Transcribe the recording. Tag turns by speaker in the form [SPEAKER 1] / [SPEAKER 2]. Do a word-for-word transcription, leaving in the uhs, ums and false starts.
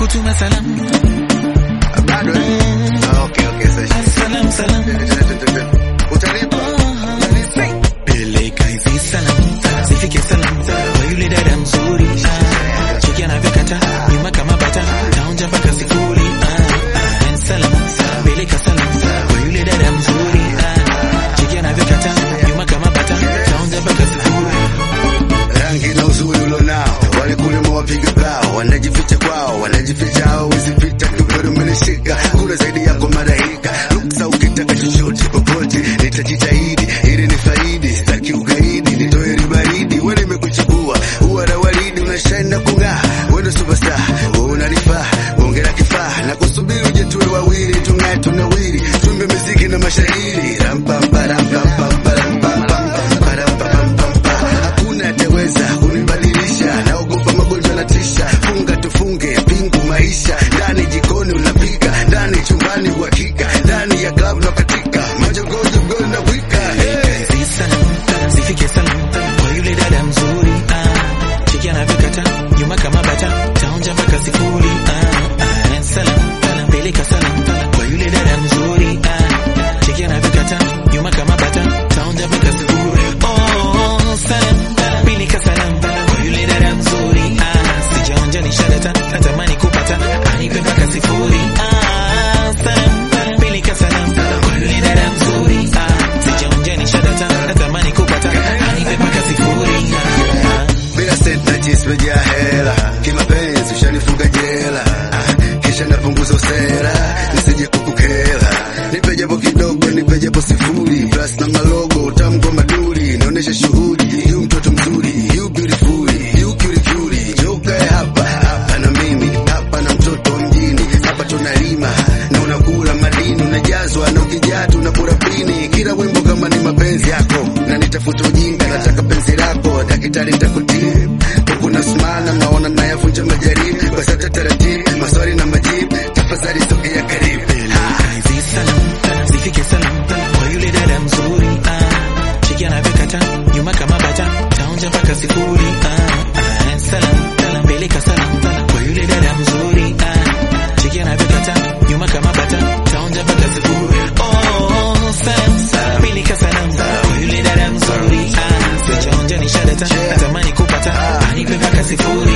[SPEAKER 1] kutuma salamu.
[SPEAKER 2] Bado eh? Okay, okay, sasa.
[SPEAKER 1] Salam salam.
[SPEAKER 2] Utanipa.
[SPEAKER 1] Peleka hizi salamu, zifike salamu kwa yule dada mzuri. Ah, cheki anavyokata nyuma kama bata, taonja mpaka sifuri. Ah, salamu, peleka salamu kwa yule dada mzuri. Ah, cheki anavyokata nyuma kama bata, taonja mpaka sifuri.
[SPEAKER 2] Rangi na uzuri ulionao, wale kule mwapiga bao, wanajificha kwao, wanajificha hao, usipita kidogo umenishika, kuna zaidi yako malaika. Luksa ukitaka chochote popote, nitajitahidi ili nifaidi, sitaki ugaidi, nitoe ribaridi, wewe nimekuchagua, huwa na waridi, unashine na kung'aa, wewe superstar, wewe unanifaa, ongera kifaa, na kusubiri uje tuwe wawili, tung'ae tunawili, tumbe muziki na mashairi, ram pam pam pam pam pam pam pam. Funga tufunge pingu maisha, ndani jikoni unapika, ndani chumbani uhakika, ndani ya club na katika majogojo gol na wika.
[SPEAKER 1] Hizi salamu, zifike salamu kwa yule dada mzuri. Ah, cheki anavyokata nyuma kama bata, taonja mpaka sifuri. Ah, ah, salamu, peleka salamu kwa yule dada mzuri. Ah, cheki anavyokata nyuma kama bata, taonja mpaka sifuri. Oh, salamu, peleka salamu kwa yule dada mzuri. Nishadata, natamani kupata, anipe mpaka sifuri. Ah, salam, peleka salam kwa yule dada mzuri. Ah, sijaonja nishadata, natamani kupata, anipe mpaka sifuri. Ah,
[SPEAKER 2] bila sent na jispeja hela, kimapenzi ushanifunga jela. Ah, kisha napunguza usera, nisije kukukela. Nipe japo kidogo, nipe japo sifuri, plus na malogo, utamko maduri, naonesha shuhudi, yu mtoto mzuri, yu beautiful, yu cutie cutie, joka hapa. Tunalima na unakula madini, unajazwa na ukijatu na purapini. Kila wimbo kama ni mapenzi yako, na nitafuta ujinga, nataka penzi lako, daktari nitakutibu. Huku nasimama naona nayavunja majaribu, kwa sasa taratibu, maswali na majibu, tafadhali sogea karibu.
[SPEAKER 1] hizi salamu, zifike salamu kwa yule dada mzuri. Ah, cheki anavyokata nyuma kama bata, taonja mpaka sifuri. Ah, ah, salamu, peleka salamu kwa yule dada mzuri. Ah, cheki anavyokata nyuma kama bata, taonja mpaka sifuri. Oh, salamu, peleka salamu kwa yule dada mzuri. Ah, sijaonja nishadata, natamani kupata, anipe mpaka sifuri.